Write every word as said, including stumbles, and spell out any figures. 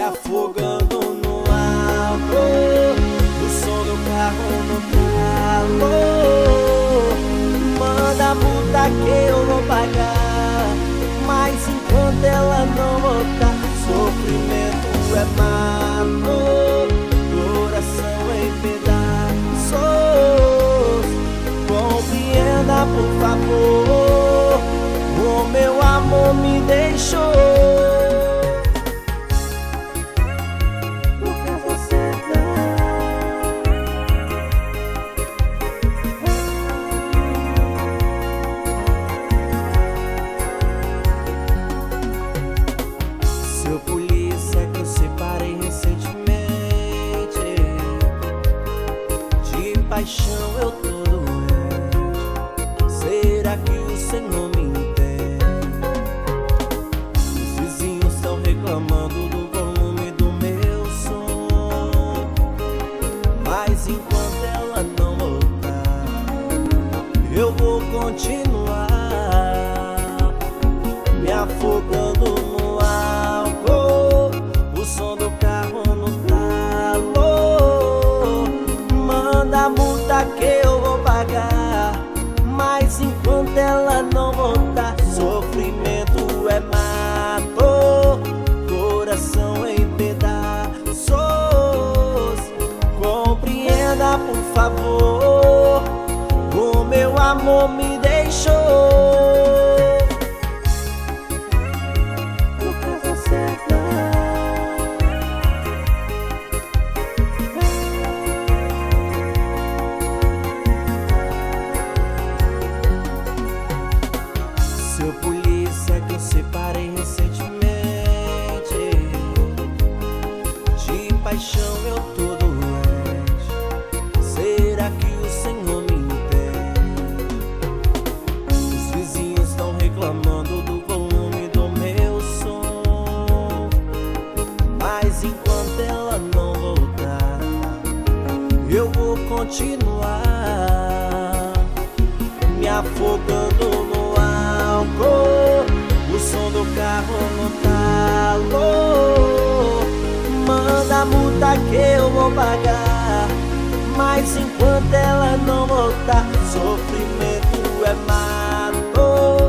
afogando no álcool, o som do carro no calor. Manda a multa que eu vou pagar, mas enquanto ela não voltar, sofrimento é mato, coração em pedaços. Compreenda, por favor, o meu amor me deixou. Seu polícia que eu separei recentemente, de paixão eu tô doente. Será que o Senhor me entende? Os vizinhos estão reclamando do volume do meu som, mas enquanto ela não voltar, eu vou continuar me afogando no álcool, o som do carro no calor. Manda a multa que eu vou pagar, mas enquanto ela não voltar, sofrimento é mato, coração em pedaços. Compreenda, por favor, o meu amor me deixou. Seu polícia que eu separei recentemente, de paixão eu tô doente. Será que o Senhor me entende? Os vizinhos estão reclamando do volume do meu som, mas enquanto ela não voltar, eu vou continuar me afogando no álcool, o som do carro no calor. Manda a multa que eu vou pagar, mas enquanto ela não voltar, sofrimento é mato,